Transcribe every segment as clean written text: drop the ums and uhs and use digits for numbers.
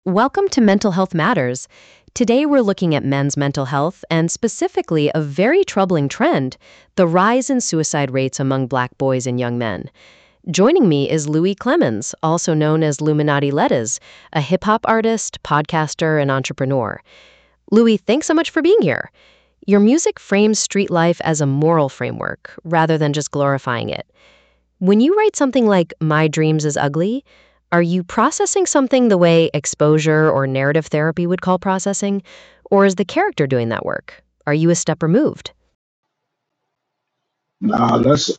Welcome to Mental Health Matters. Today we're looking at men's mental health and specifically a very troubling trend, the rise in suicide rates among black boys and young men. Joining me is Louis Clemens, also known as Luminati Lettuce, a hip-hop artist, podcaster, and entrepreneur. Louis, thanks so much for being here. Your music frames street life as a moral framework, rather than just glorifying it. When you write something like My Dreams is Ugly, are you processing something the way exposure or narrative therapy would call processing? Or is the character doing that work? Are you a step removed? Nah,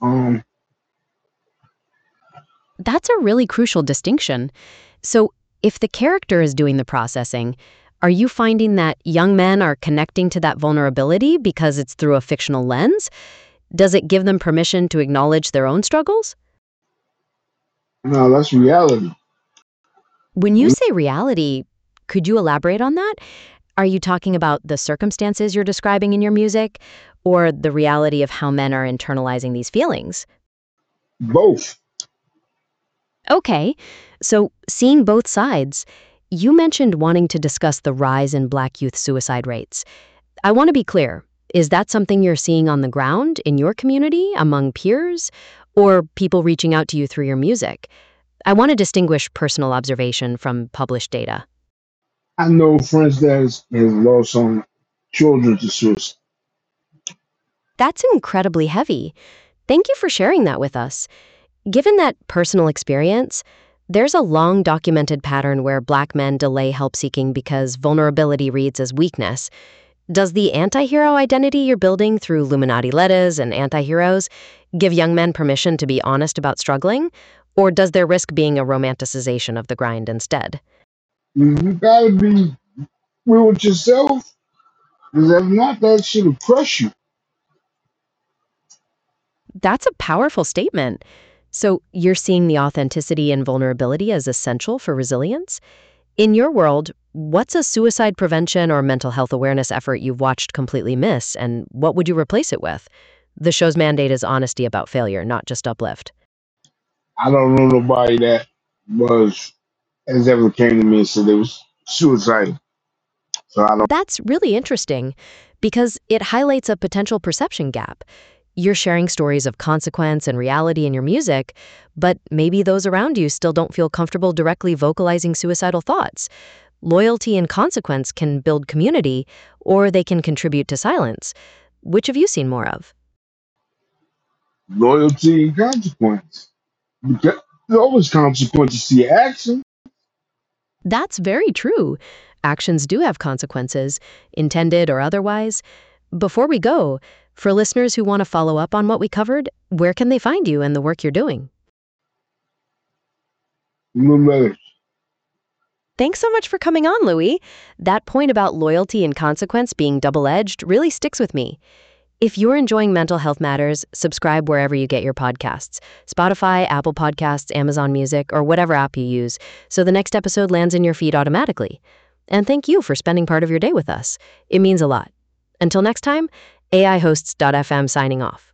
That's a really crucial distinction. So, if the character is doing the processing, are you finding that young men are connecting to that vulnerability because it's through a fictional lens? Does it give them permission to acknowledge their own struggles? that's reality. When you say reality, could you elaborate on that? Are you talking about the circumstances you're describing in your music, or the reality of how men are internalizing these feelings? Both. Okay, so seeing both sides, you mentioned wanting to discuss the rise in black youth suicide rates. I want to be clear. Is that something you're seeing on the ground in your community, among peers, or people reaching out to you through your music? I want to distinguish personal observation from published data. I know friends that has lost some children to suicide. That's incredibly heavy. Thank you for sharing that with us. Given that personal experience, there's a long documented pattern where black men delay help seeking because vulnerability reads as weakness. Does the anti-hero identity you're building through Luminati Lettuce and anti-heroes give young men permission to be honest about struggling? Or does there risk being a romanticization of the grind instead? You gotta be real with yourself, because if not, that should crush you. That's a powerful statement. So you're seeing the authenticity and vulnerability as essential for resilience? In your world, what's a suicide prevention or mental health awareness effort you've watched completely miss, and what would you replace it with? The show's mandate is honesty about failure, not just uplift. I don't know nobody that was has ever came to me and said they was suicidal. So I don't. That's really interesting because it highlights a potential perception gap. You're sharing stories of consequence and reality in your music, but maybe those around you still don't feel comfortable directly vocalizing suicidal thoughts. Loyalty and consequence can build community, or they can contribute to silence. Which have you seen more of? Loyalty and consequence. Because there's always consequences to your action. That's very true. Actions do have consequences, intended or otherwise. Before we go, for listeners who want to follow up on what we covered, where can they find you and the work you're doing? Remember, Thanks so much for coming on, Louis. That point about loyalty and consequence being double-edged really sticks with me. If you're enjoying Mental Health Matters, subscribe wherever you get your podcasts, Spotify, Apple Podcasts, Amazon Music, or whatever app you use, so the next episode lands in your feed automatically. And thank you for spending part of your day with us. It means a lot. Until next time, AIHosts.fm signing off.